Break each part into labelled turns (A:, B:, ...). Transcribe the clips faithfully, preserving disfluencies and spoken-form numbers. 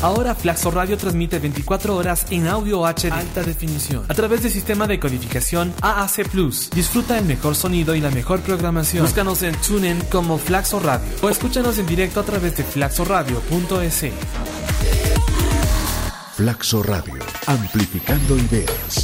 A: Ahora Flaxo Radio transmite veinticuatro horas en audio H D alta definición a través del sistema de codificación A A C plus. Disfruta el mejor sonido y la mejor programación. Búscanos en TuneIn como Flaxo Radio o escúchanos en directo a través de flaxo radio punto es.
B: Flaxo Radio, amplificando ideas.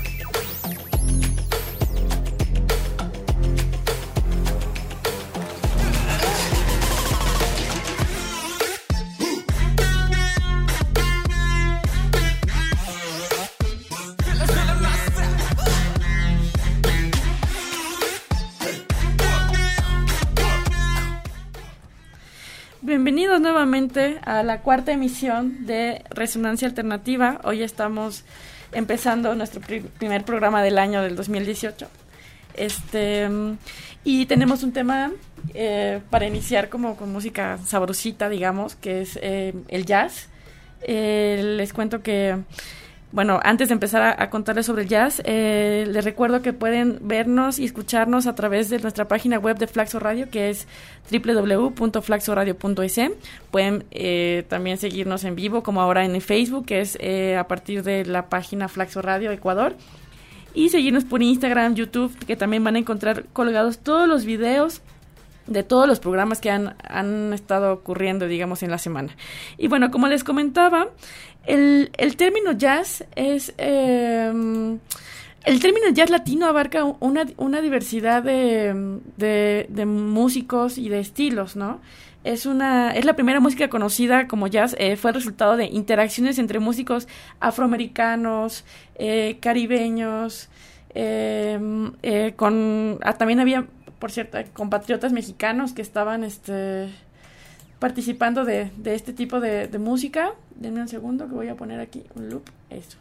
C: Bienvenidos nuevamente a la cuarta emisión de Resonancia Alternativa. Hoy estamos empezando nuestro pr- primer programa del año del dos mil dieciocho. Este, y tenemos un tema eh, para iniciar como con música sabrosita, digamos, que es eh, el jazz. Eh, les cuento que... Bueno, antes de empezar a, a contarles sobre el jazz, eh, les recuerdo que pueden vernos y escucharnos a través de nuestra página web de Flaxo Radio, que es doble u doble u doble u punto flaxo radio punto es. Pueden eh, también seguirnos en vivo, como ahora en Facebook, que es eh, a partir de la página Flaxo Radio Ecuador. Y seguirnos por Instagram, YouTube, que también van a encontrar colgados todos los videos de todos los programas que han, han estado ocurriendo, digamos, en la semana. Y bueno, como les comentaba, el, el término jazz es... Eh, el término jazz latino abarca una, una diversidad de, de, de músicos y de estilos, ¿no? Es una es la primera música conocida como jazz, eh, fue el resultado de interacciones entre músicos afroamericanos, eh, caribeños, eh, eh, con ah, también había, por cierto, compatriotas mexicanos que estaban este participando de, de este tipo de, de música. Denme un segundo que voy a poner aquí un loop, eso.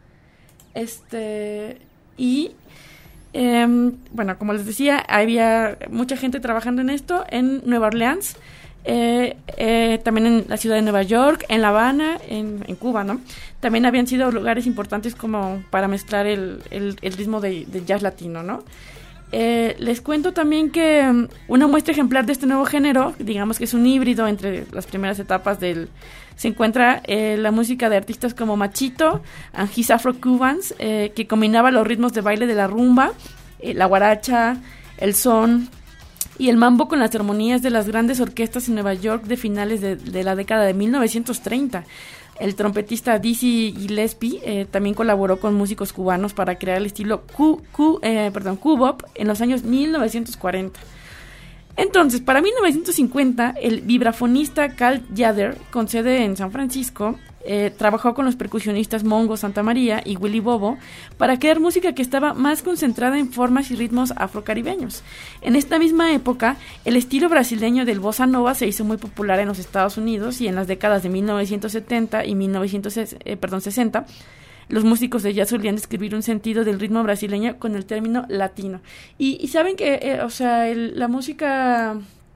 C: Este, y eh, bueno, como les decía, había mucha gente trabajando en esto en Nueva Orleans, eh, eh, también en la ciudad de Nueva York, en La Habana, en, en Cuba, ¿no? También habían sido lugares importantes como para mezclar el, el, el ritmo de, de jazz latino, ¿no? Eh, les cuento también que um, una muestra ejemplar de este nuevo género, digamos que es un híbrido entre las primeras etapas del... Se encuentra eh, la música de artistas como Machito and His Afro-Cubans, eh, que combinaba los ritmos de baile de la rumba, eh, la guaracha, el son y el mambo con las armonías de las grandes orquestas en Nueva York de finales de, de la década de mil novecientos treinta. El trompetista Dizzy Gillespie eh, también colaboró con músicos cubanos para crear el estilo Q, Q, eh, perdón, Q-Bop en los años mil novecientos cuarenta. Entonces, para mil novecientos cincuenta, el vibrafonista Cal Tjader, con sede en San Francisco, eh, trabajó con los percusionistas Mongo Santamaría y Willy Bobo para crear música que estaba más concentrada en formas y ritmos afrocaribeños. En esta misma época, el estilo brasileño del bossa nova se hizo muy popular en los Estados Unidos, y en las décadas de mil novecientos setenta y mil novecientos sesenta, los músicos de jazz solían describir un sentido del ritmo brasileño con el término latino. Y, y saben que, eh, o sea, el, la música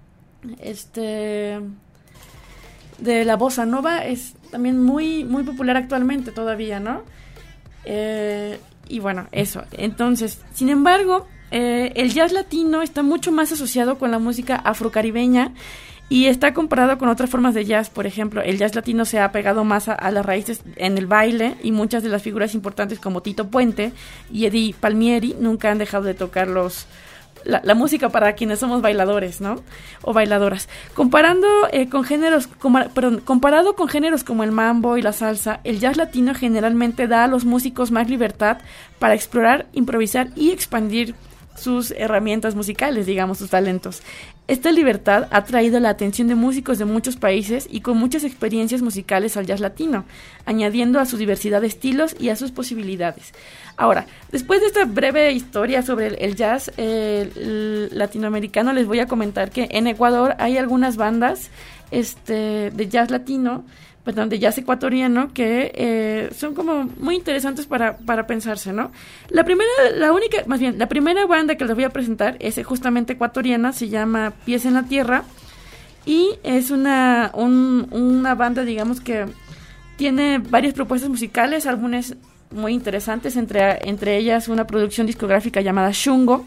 C: este de la bossa nova es también muy, muy popular actualmente todavía, ¿no? Eh, y bueno, eso. Entonces, sin embargo, eh, el jazz latino está mucho más asociado con la música afrocaribeña, y está comparado con otras formas de jazz. Por ejemplo, el jazz latino se ha pegado más a, a las raíces en el baile, y muchas de las figuras importantes como Tito Puente y Eddie Palmieri nunca han dejado de tocar los, la, la música para quienes somos bailadores, ¿no? O bailadoras. Comparando eh, con géneros, com, perdón, comparado con géneros como el mambo y la salsa, el jazz latino generalmente da a los músicos más libertad para explorar, improvisar y expandir sus herramientas musicales, digamos, sus talentos. Esta libertad ha traído la atención de músicos de muchos países y con muchas experiencias musicales al jazz latino, añadiendo a su diversidad de estilos y a sus posibilidades. Ahora, después de esta breve historia sobre el, el jazz eh, el latinoamericano, les voy a comentar que en Ecuador hay algunas bandas este, de jazz latino, perdón, de jazz ecuatoriano, que eh, son como muy interesantes para, para pensarse, ¿no? La primera, la única, más bien, la primera banda que les voy a presentar es justamente ecuatoriana, se llama Pies en la Tierra, y es una, un, una banda, digamos, que tiene varias propuestas musicales, álbumes muy interesantes, entre, entre ellas una producción discográfica llamada Shungo,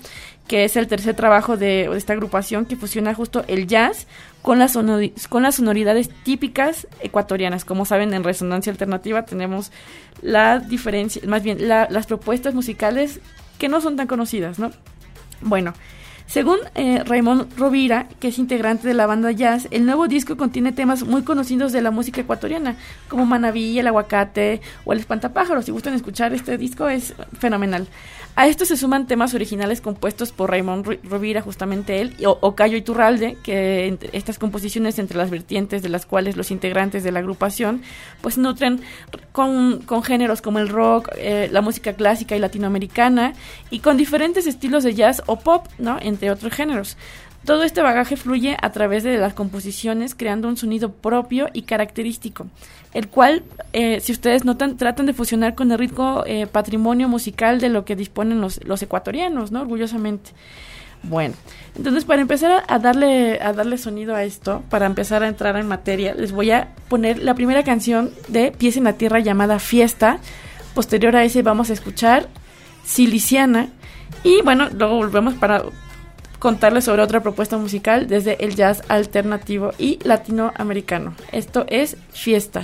C: que es el tercer trabajo de, de esta agrupación que fusiona justo el jazz con las, sonori- con las sonoridades típicas ecuatorianas. Como saben, en Resonancia Alternativa tenemos la diferencia, más bien la, las propuestas musicales que no son tan conocidas, ¿no? Bueno, según eh, Raymond Rovira, que es integrante de la banda jazz, el nuevo disco contiene temas muy conocidos de la música ecuatoriana, como Manabí, El Aguacate o El Espantapájaros. Si gustan escuchar este disco, es fenomenal. A esto se suman temas originales compuestos por Raymond Rovira, justamente él, o, o Cayo Iturralde, que entre estas composiciones entre las vertientes de las cuales los integrantes de la agrupación pues nutren con, con géneros como el rock, eh, la música clásica y latinoamericana, y con diferentes estilos de jazz o pop, ¿no?, entre otros géneros. Todo este bagaje fluye a través de las composiciones, creando un sonido propio y característico, el cual, eh, si ustedes notan, tratan de fusionar con el rico eh, patrimonio musical de lo que disponen los, los ecuatorianos, ¿no?, orgullosamente. Bueno, entonces para empezar a, a darle a darle sonido a esto, para empezar a entrar en materia, les voy a poner la primera canción de Pies en la Tierra llamada Fiesta. Posterior a ese vamos a escuchar Siliciana, y bueno, luego volvemos para contarles sobre otra propuesta musical desde el jazz alternativo y latinoamericano. Esto es Fiesta.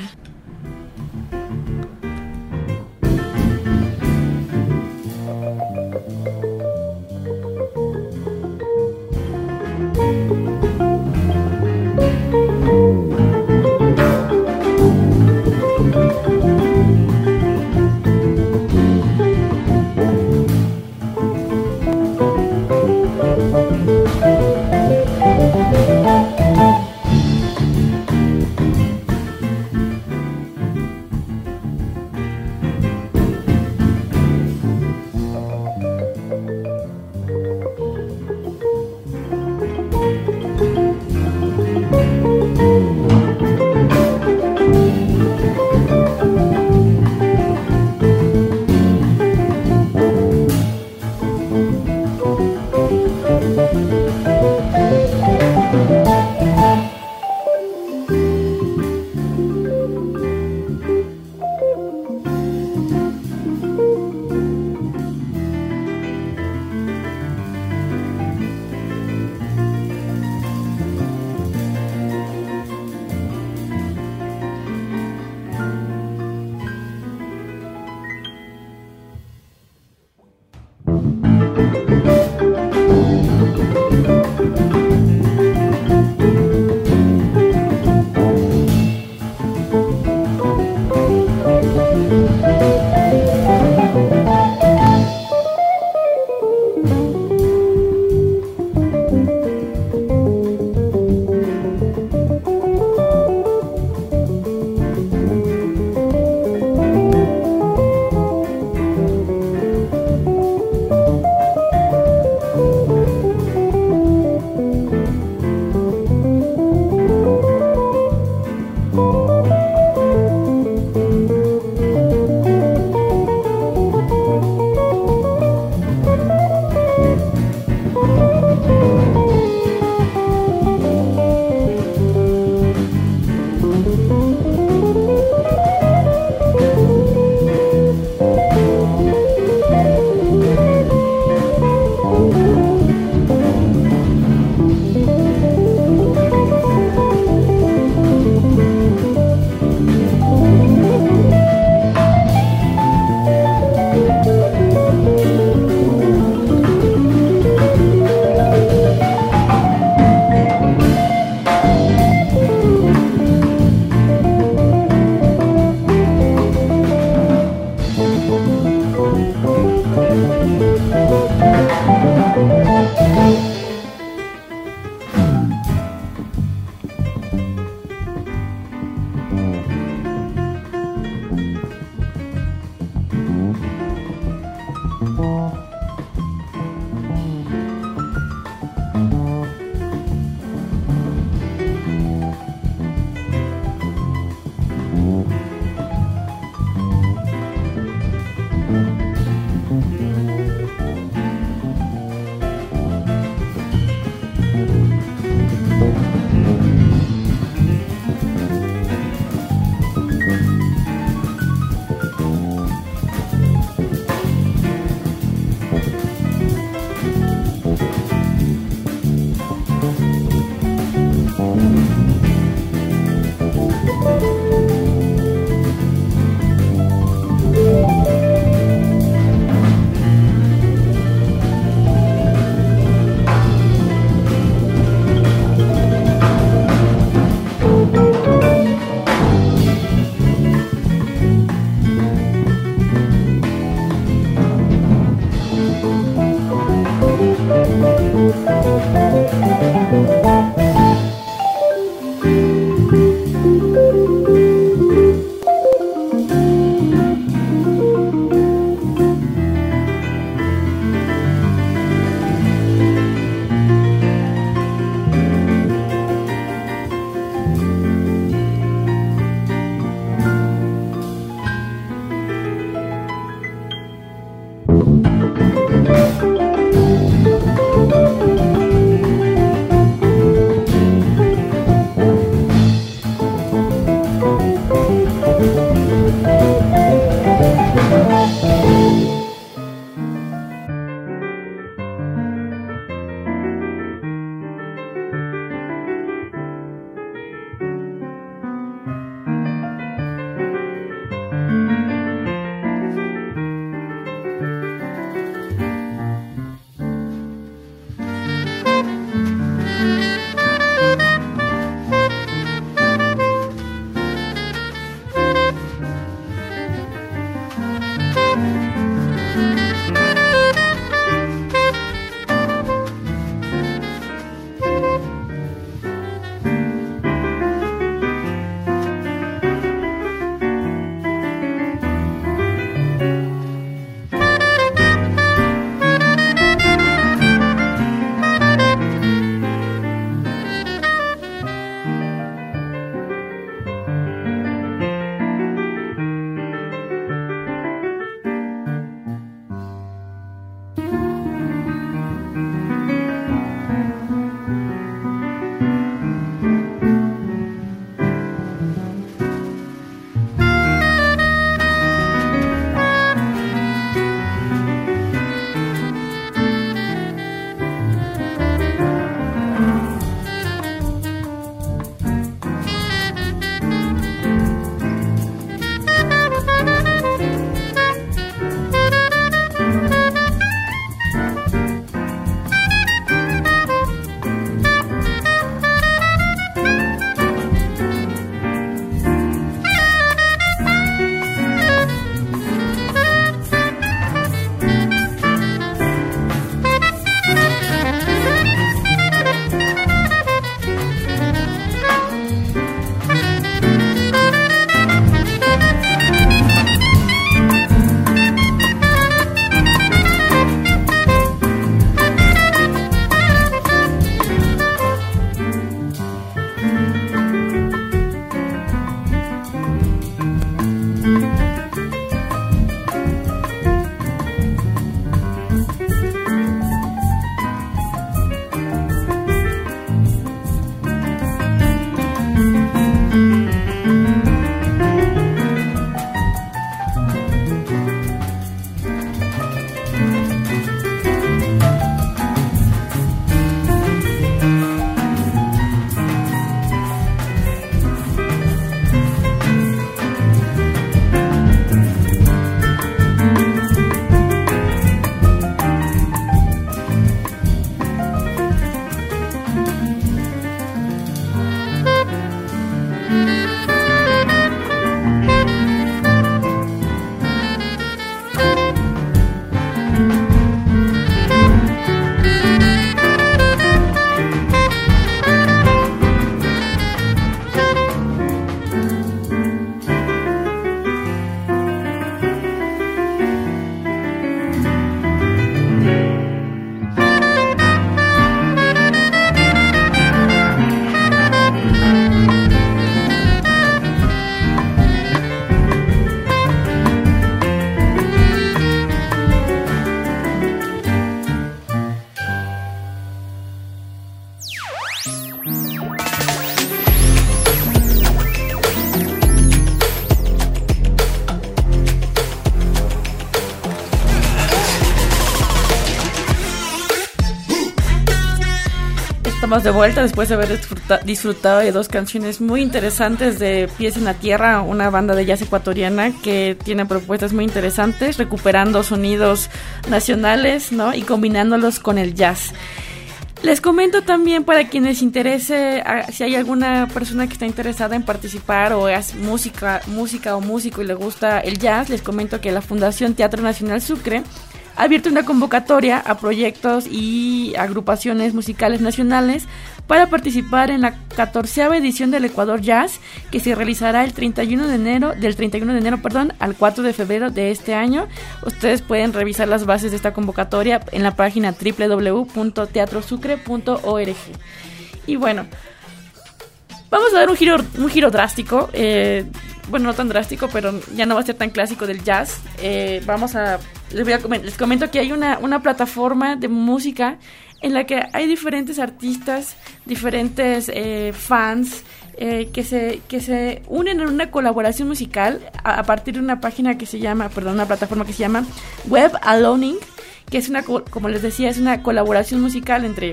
C: estamos de vuelta después de haber disfruta- disfrutado de dos canciones muy interesantes de Pies en la Tierra, una banda de jazz ecuatoriana que tiene propuestas muy interesantes, recuperando sonidos nacionales, ¿no? Y combinándolos con el jazz. Les comento también, para quienes interese, si hay alguna persona que está interesada en participar o es música, música o músico y le gusta el jazz, les comento que la Fundación Teatro Nacional Sucre ha abierto una convocatoria a proyectos y agrupaciones musicales nacionales para participar en la catorceava edición del Ecuador Jazz, que se realizará el treinta y uno de enero, del treinta y uno de enero, perdón, al cuatro de febrero de este año. Ustedes pueden revisar las bases de esta convocatoria en la página doble u doble u doble u punto teatro sucre punto org. Y bueno, vamos a dar un giro, un giro drástico. Eh, bueno, no tan drástico, pero ya no va a ser tan clásico del jazz. Eh, vamos a les, voy a coment- les comento que hay una, una plataforma de música en la que hay diferentes artistas, diferentes eh, fans eh, que se que se unen en una colaboración musical a, a partir de una página que se llama, perdón, una plataforma que se llama Web Aloning, que es una, como les decía, es una colaboración musical entre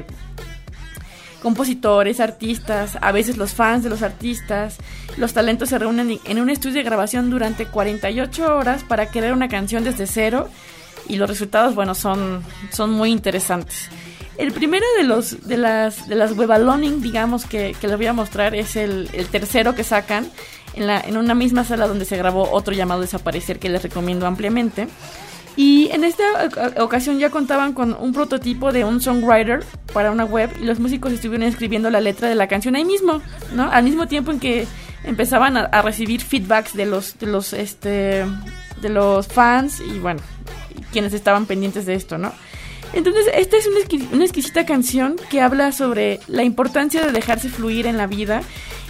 C: compositores, artistas, a veces los fans de los artistas. Los talentos se reúnen en un estudio de grabación durante cuarenta y ocho horas para crear una canción desde cero, y los resultados, bueno, son, son muy interesantes. El primero de los de las de las webaloning, digamos, que, que les voy a mostrar es el, el tercero que sacan en la en una misma sala donde se grabó otro llamado Desaparecer, que les recomiendo ampliamente. Y en esta ocasión ya contaban con un prototipo de un songwriter para una web, y los músicos estuvieron escribiendo la letra de la canción ahí mismo, ¿no? Al mismo tiempo en que empezaban a, a recibir feedbacks de los de los este de los fans y bueno, quienes estaban pendientes de esto, ¿no? Entonces, esta es una, exquis- una exquisita canción que habla sobre la importancia de dejarse fluir en la vida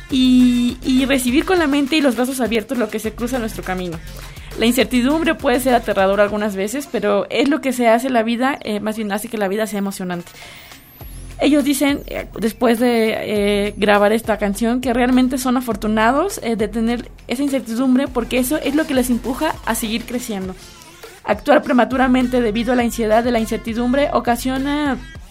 C: y, y recibir con la mente y los brazos abiertos lo que se cruza en nuestro camino. La incertidumbre puede ser aterradora algunas veces, pero es lo que se hace la vida, eh, más bien hace que la vida sea emocionante. Ellos dicen, eh, después de eh, grabar esta canción, que realmente son afortunados eh, de tener esa incertidumbre, porque eso es lo que les empuja a seguir creciendo. Actuar prematuramente debido a la ansiedad de la incertidumbre ocasiona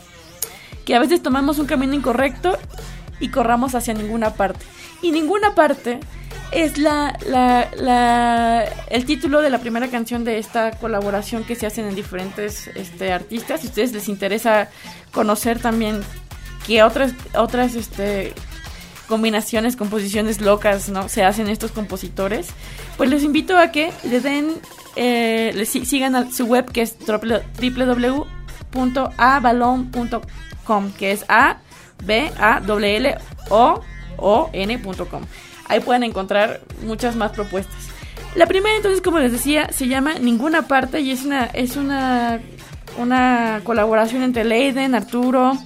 C: que a veces tomamos un camino incorrecto y corramos hacia ninguna parte. Y ninguna parte es la, la, la, el título de la primera canción de esta colaboración que se hacen en diferentes este, artistas. Si a ustedes les interesa conocer también qué otras, otras este, combinaciones, composiciones locas, ¿no?, se hacen estos compositores, pues les invito a que le den, eh, les sigan a su web, que es doble u doble u doble u punto a balon punto com, que es A B A L L O O N punto com. Ahí pueden encontrar muchas más propuestas. La primera, entonces, como les decía, se llama Ninguna Parte, y es una es una una colaboración entre Leiden, Arturo,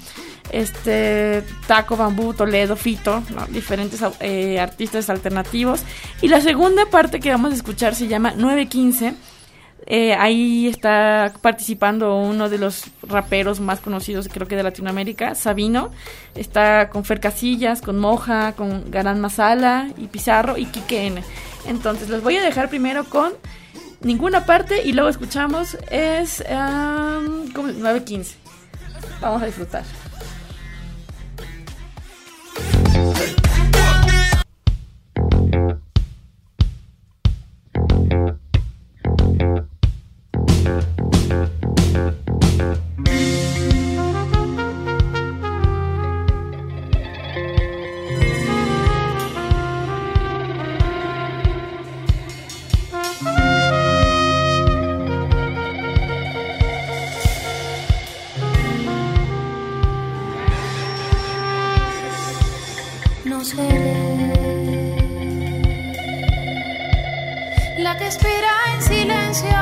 C: este Taco, Bambú, Toledo, Fito, ¿no?, diferentes eh, artistas alternativos. Y la segunda parte que vamos a escuchar se llama nueve quince. Eh, ahí está participando uno de los raperos más conocidos, creo que de Latinoamérica, Sabino. Está con Fer Casillas, con Moja, con Garán Masala y Pizarro y Quique N. Entonces los voy a dejar primero con Ninguna Parte y luego escuchamos es um, nueve quince. Vamos a disfrutar.
D: La que espera en silencio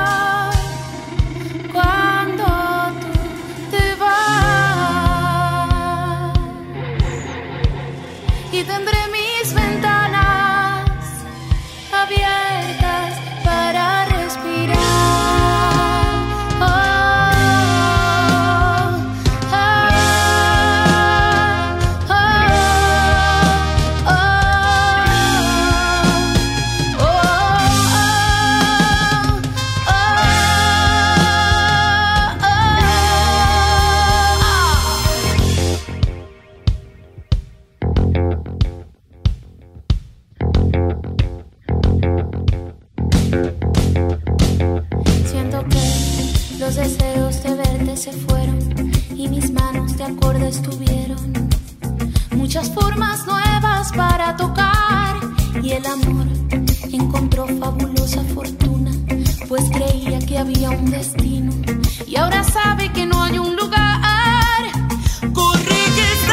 D: cuando tú te vas, y tendré mis ventanas abiertas para respirar. Oh, oh, oh, oh, oh, oh, oh. Siento que los deseos de verte se fueron y mis manos de acordes tuvieron muchas formas nuevas para tocar, y el amor encontró fabulosa fortuna, pues creía que había un destino y ahora sabe que no hay un lugar. Corre que está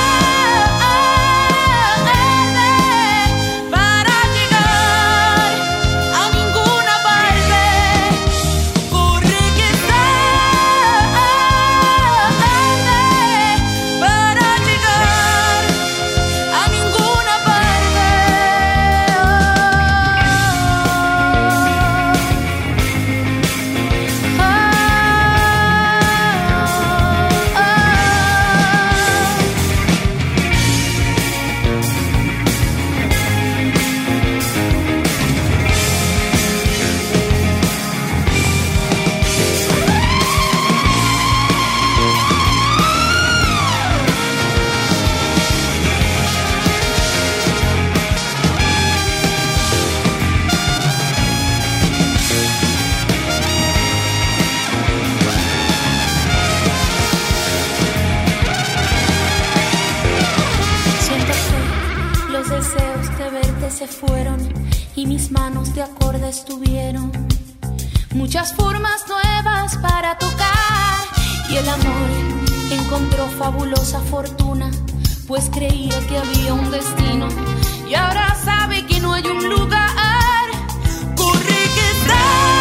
D: se fueron y mis manos de acordes tuvieron muchas formas nuevas para tocar, y el amor encontró fabulosa fortuna, pues creía que había un destino y ahora sabe que no hay un lugar. Corre que está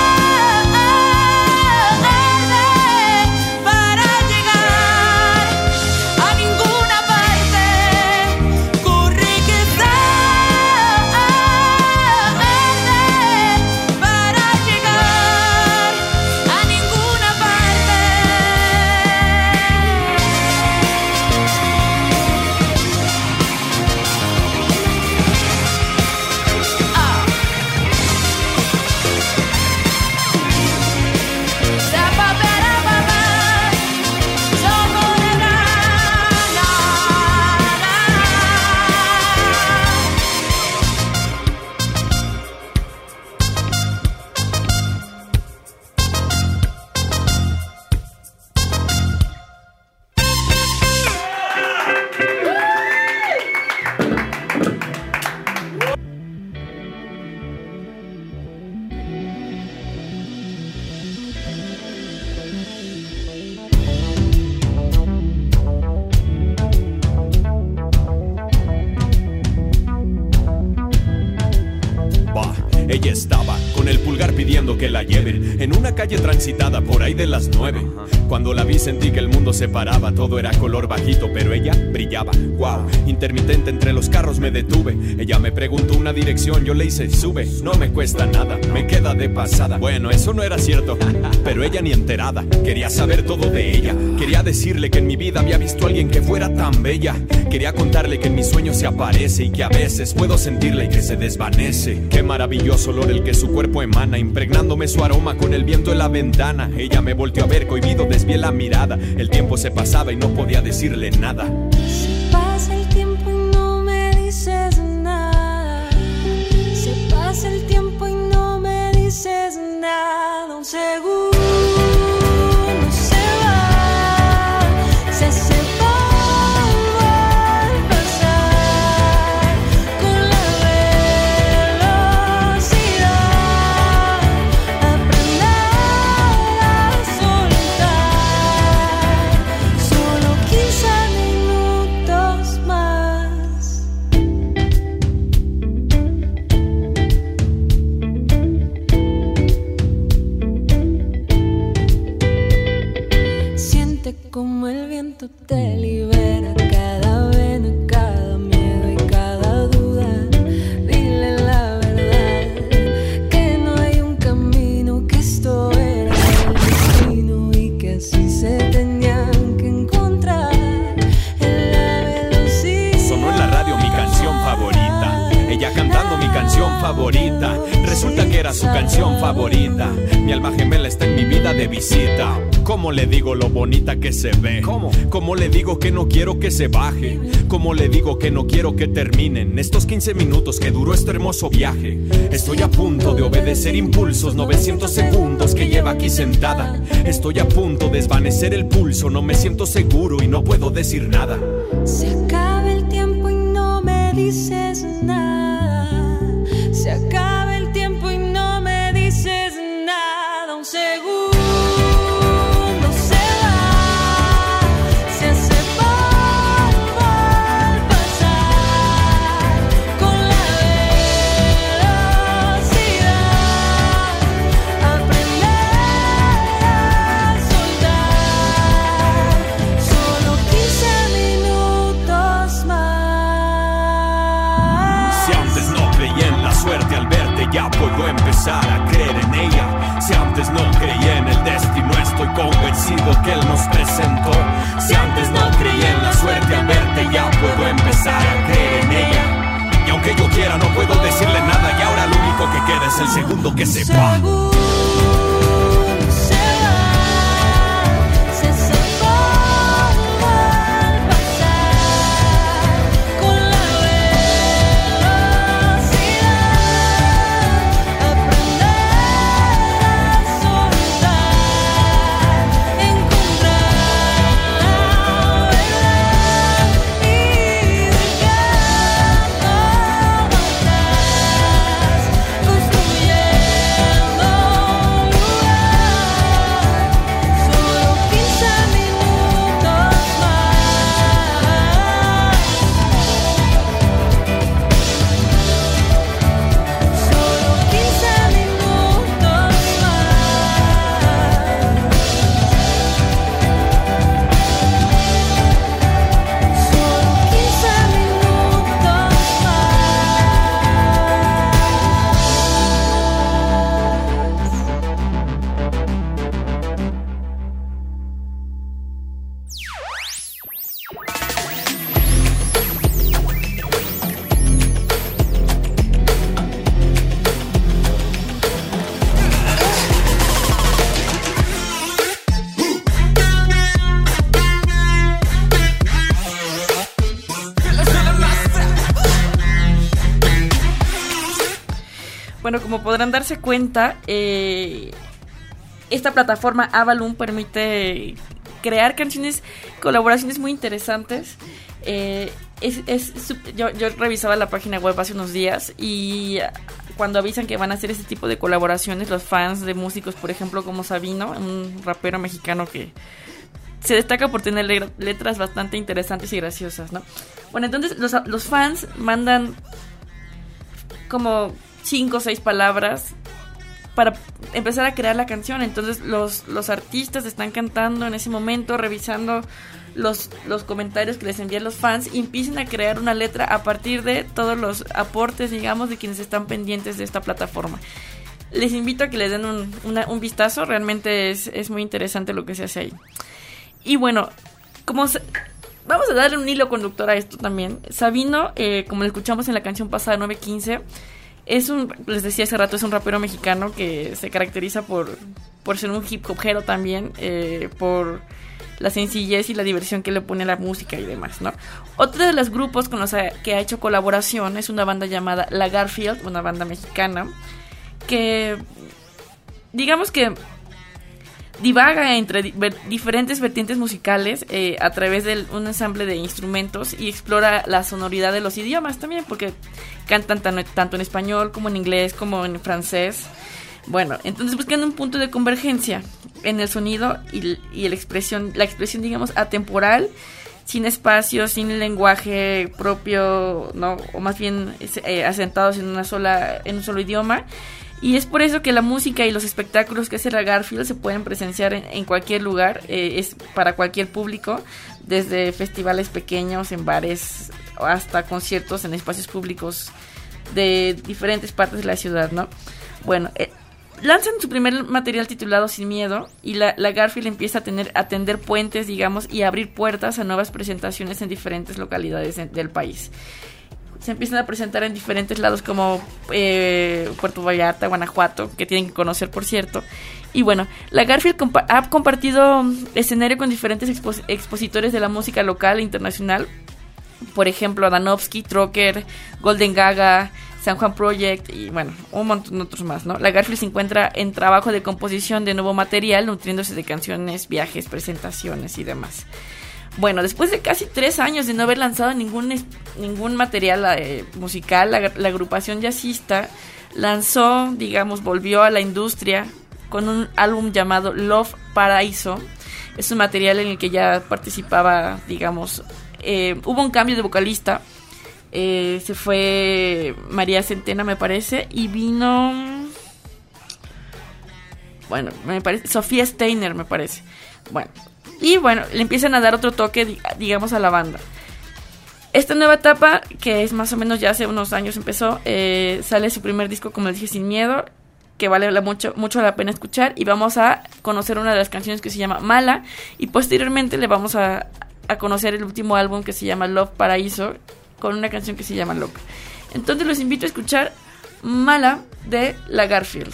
E: Ella estaba con el pulgar pidiendo que la lleven en una calle transitada por ahí de las nueve. Cuando la vi sentí que el mundo se paraba, todo era color bajito, pero ella brillaba. Wow, intermitente entre los carros me detuve. Ella me preguntó una dirección, yo le hice sube. No me cuesta nada, me queda de pasada. Bueno, eso no era cierto, pero ella ni enterada. Quería saber todo de ella. Quería decirle que en mi vida había visto a alguien que fuera tan bella. Quería contarle que en mis sueños se aparece y que a veces puedo sentirla y que se desvanece. Qué maravilloso olor el que su cuerpo emana, impregnándome su aroma con el viento en la ventana. Ella me volteó a ver, cohibido desvié la mirada. El tiempo se pasaba y no podía decirle nada.
D: Se pasa el tiempo y no me dices nada. Se pasa el tiempo y no me dices nada. Un segundo se va, se hace como el viento te libera cada vena, cada miedo y cada duda. Dile la verdad, que no hay un camino, que esto era el destino y que así se tenían que encontrar en la velocidad.
E: Sonó en la radio mi canción favorita, ella cantando mi canción favorita. Resulta que era su canción favorita. Mi alma gemela está en mi vida de visita. ¿Cómo le digo lo bonita que se ve? ¿Cómo? ¿Cómo le digo que no quiero que se baje? ¿Cómo le digo que no quiero que terminen estos quince minutos que duró este hermoso viaje? Estoy a punto de obedecer impulsos, novecientos segundos que lleva aquí sentada. Estoy a punto de desvanecer el pulso, no me siento seguro y no puedo decir nada.
F: Se acaba el tiempo y no me dices nada. Se acaba el tiempo y no me dices nada. Un segundo.
E: Ya puedo empezar a creer en ella. Si antes no creía en el destino, estoy convencido que él nos presentó. Si antes no creía en la suerte al verte, ya puedo empezar a creer en ella. Y aunque yo quiera no puedo decirle nada, y ahora lo único que queda es el segundo que se va.
C: Bueno, como podrán darse cuenta, eh, esta plataforma Avalon permite crear canciones, colaboraciones muy interesantes. Eh, es, es, yo, yo revisaba la página web hace unos días y cuando avisan que van a hacer este tipo de colaboraciones, los fans de músicos, por ejemplo, como Sabino, un rapero mexicano que se destaca por tener letras bastante interesantes y graciosas, ¿no? Bueno, entonces los, los fans mandan como cinco o seis palabras para empezar a crear la canción. Entonces los, los artistas están cantando en ese momento, revisando los, los comentarios que les envían los fans y empiezan a crear una letra a partir de todos los aportes, digamos, de quienes están pendientes de esta plataforma. Les invito a que les den un, una, un vistazo, realmente es, es muy interesante lo que se hace ahí. Y bueno, como se, vamos a darle un hilo conductor a esto también. Sabino, eh, como lo escuchamos en la canción pasada, nueve quince, es un, les decía hace rato, es un rapero mexicano que se caracteriza por, por ser un hip hopero también, eh, por la sencillez y la diversión que le pone a la música y demás, ¿no? Otro de los grupos con los que ha hecho colaboración es una banda llamada La Garfield, una banda mexicana, que digamos que divaga entre di- diferentes vertientes musicales eh, a través de un ensamble de instrumentos y explora la sonoridad de los idiomas también, porque cantan tan, tanto en español como en inglés como en francés. Bueno, entonces buscando un punto de convergencia en el sonido y, y la expresión, la expresión, digamos, atemporal, sin espacio, sin lenguaje propio, no, o más bien eh, asentados en una sola, en un solo idioma. Y es por eso que la música y los espectáculos que hace la Garfield se pueden presenciar en, en cualquier lugar, eh, es para cualquier público, desde festivales pequeños, en bares, hasta conciertos en espacios públicos de diferentes partes de la ciudad, ¿no? Bueno, eh, lanzan su primer material titulado Sin Miedo y la, la Garfield empieza a tener a tender puentes, digamos, y a abrir puertas a nuevas presentaciones en diferentes localidades en, del país. se empiezan a presentar en diferentes lados como eh, Puerto Vallarta, Guanajuato, que tienen que conocer, por cierto. Y bueno, la Garfield compa- ha compartido escenario con diferentes expo- expositores de la música local e internacional. Por ejemplo, Adanovsky, Trocker, Golden Gaga, San Juan Project y bueno, un montón de otros más, ¿no? La Garfield se encuentra en trabajo de composición de nuevo material, nutriéndose de canciones, viajes, presentaciones y demás. Bueno, después de casi tres años de no haber lanzado ningún, ningún material eh, musical, la, la agrupación jazzista lanzó, digamos, volvió a la industria con un álbum llamado Love Paraíso. Es un material en el que ya participaba, digamos, eh, hubo un cambio de vocalista. Eh, se fue María Centena, me parece, y vino, bueno, me parece Sofía Steiner, me parece. Bueno, y bueno, le empiezan a dar otro toque, digamos, a la banda. Esta nueva etapa, que es más o menos ya hace unos años empezó, eh, sale su primer disco, como les dije, Sin Miedo, que vale la mucho, mucho la pena escuchar, y vamos a conocer una de las canciones que se llama Mala, y posteriormente le vamos a, a conocer el último álbum que se llama Love Paraíso, con una canción que se llama Loca. Entonces los invito a escuchar Mala de la Garfield.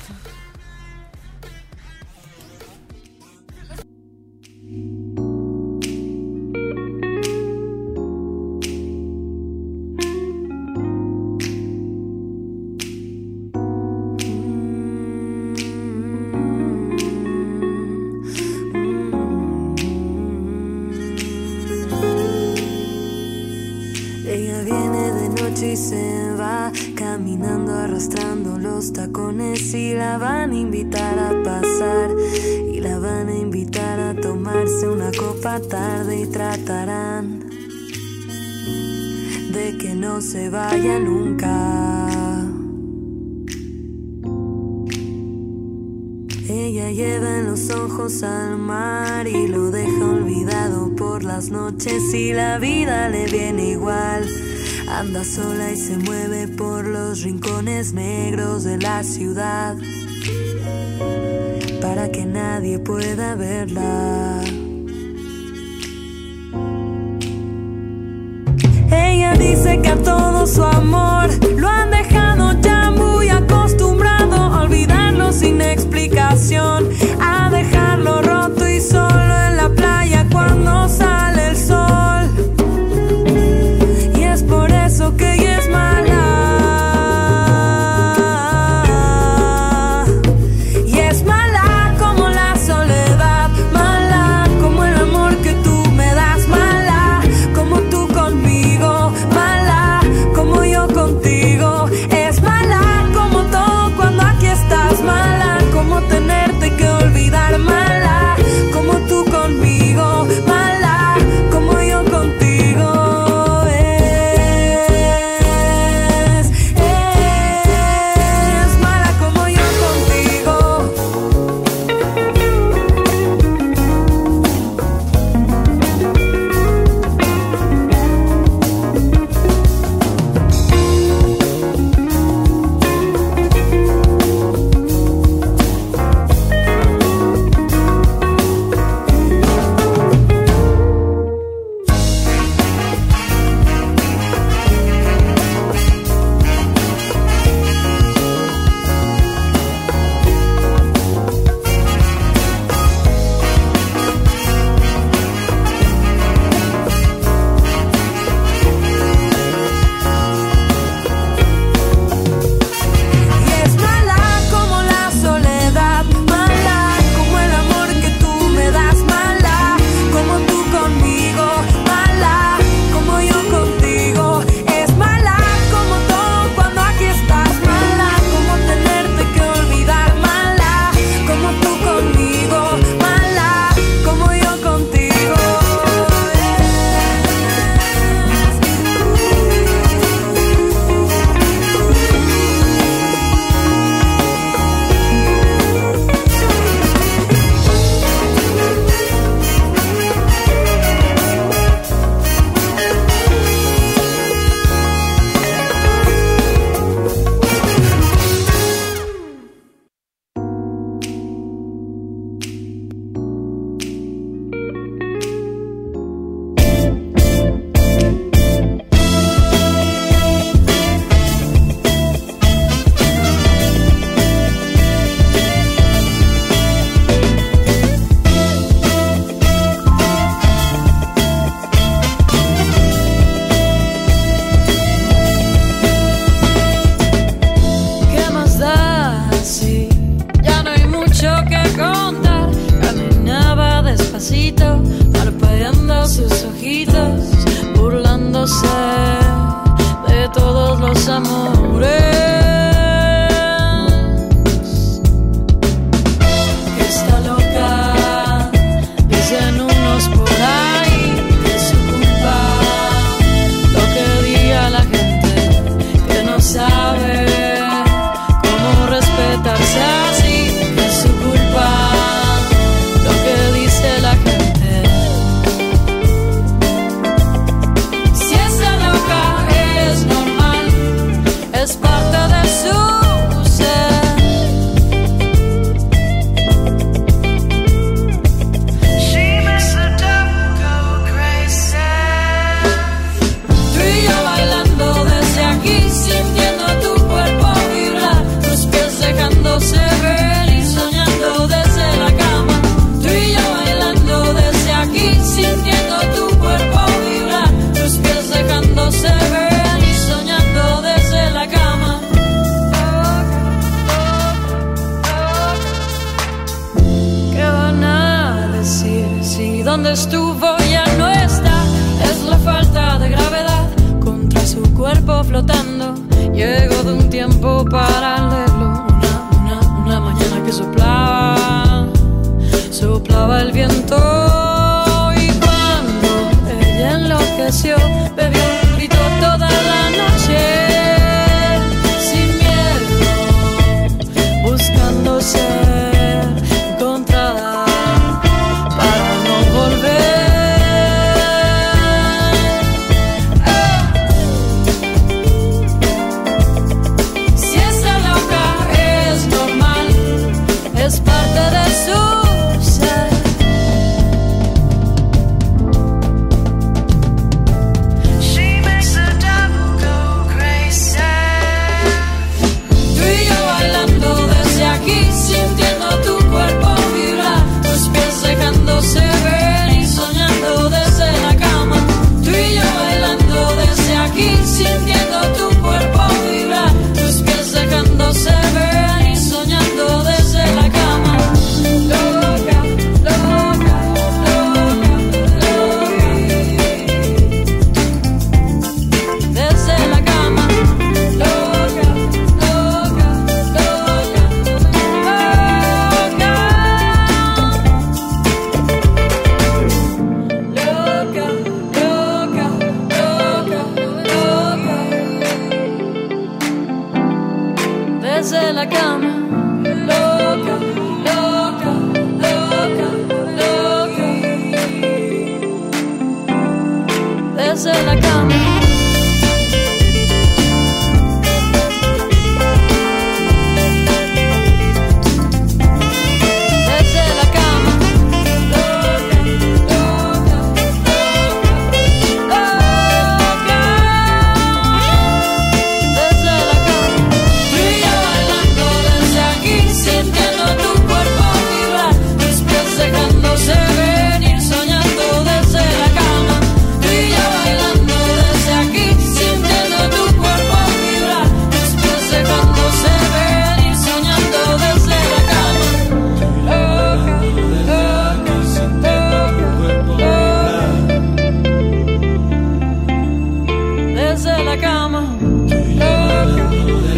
F: Y se va caminando, arrastrando los tacones, y la van a invitar a pasar, y la van a invitar a tomarse una copa tarde, y tratarán de que no se vaya nunca. Ella lleva en los ojos al mar y lo deja olvidado por las noches, y la vida le viene igual. Anda sola y se mueve por los rincones negros de la ciudad, para que nadie pueda verla. Ella dice que a todo su amor lo han dejado ya muy acostumbrado a olvidarlo sin explicación, a dejarlo roto y solo en la playa cuando sale el sol. Por eso que ella es mala, y es mala como la soledad, mala como el amor que tú me das, mala como tú conmigo, mala como yo contigo.
G: donde estuvo ya no está. Es la falta de gravedad contra su cuerpo flotando. Llegó de un tiempo paralelo, una, una, una mañana que soplaba, soplaba el viento. Y cuando ella enloqueció, bebió un grito toda la noche, sin miedo, buscando ser encontrada para no volver. Es parte de su ser. She makes the devil go crazy. Tú y yo bailando desde aquí, sintiendo tu cuerpo vibrar, tus pies dejándose ver y soñando desde la cama. Tú y yo bailando desde aquí, sintiendo tu cuerpo vibrar, tus pies dejándose ver y soñando desde la cama. Loca, loca, loca, loca. Desde la cama. Loca, loca, loca, loca. Loca, loca, loca, loca. Desde la cama. Loca, loca, loca, loca. Desde la cama. Desde la cama. Loca, loca, loca, loca. Desde la cama. Tú y yo bailando desde aquí, sintiendo tu cuerpo vibrar, tus pies dejándose venir, soñando desde la cama. Tú y yo bailando desde aquí, sintiendo tu cuerpo vibrar, tus pies dejándose venir, soñando desde la cama. Loca, loca, loca, loca. Desde la cama. Loca,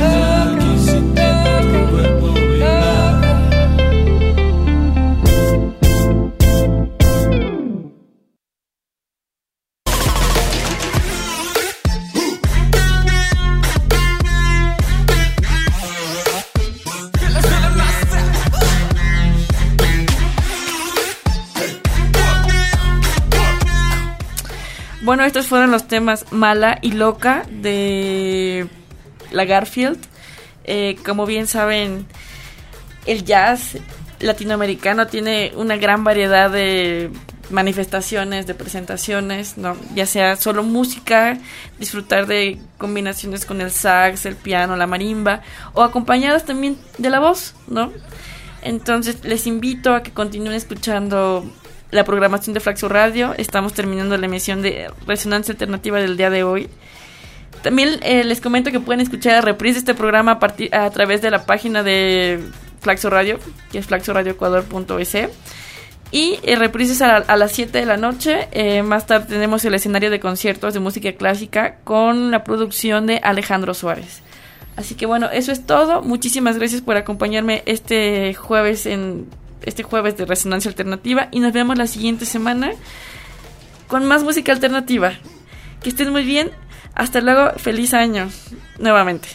G: Bueno, estos fueron los temas Mala y Loca de la Garfield. Eh, como bien saben, el jazz latinoamericano tiene una gran variedad de manifestaciones, de presentaciones, ¿no? Ya sea solo música, disfrutar de combinaciones con el sax, el piano, la marimba, o acompañadas también de la voz, ¿no? Entonces les invito a que continúen escuchando la programación de Flaxo Radio. Estamos terminando la emisión de Resonancia Alternativa del día de hoy. También eh, les comento que pueden escuchar la reprise de este programa a, partir, a través de la página de Flaxo Radio, que es flaxo radio ecuador punto es. Y eh, reprises a, a las siete de la noche. Eh, más tarde tenemos el escenario de conciertos de música clásica con la producción de Alejandro Suárez. Así que bueno, eso es todo. Muchísimas gracias por acompañarme este jueves en este jueves de Resonancia Alternativa, y nos vemos la siguiente semana con más música alternativa. Que estén muy bien. Hasta luego. Feliz año nuevamente.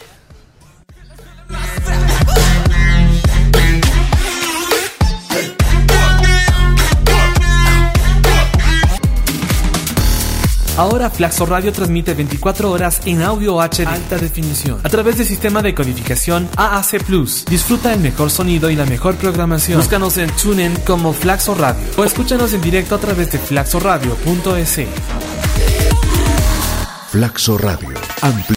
A: Ahora Flaxo Radio transmite veinticuatro horas en audio H D alta definición a través del sistema de codificación A A C plus. Disfruta el mejor sonido y la mejor programación. Búscanos en TuneIn como Flaxo Radio o escúchanos en directo a través de flaxo radio punto es.
B: Flaxo Radio. Ampli-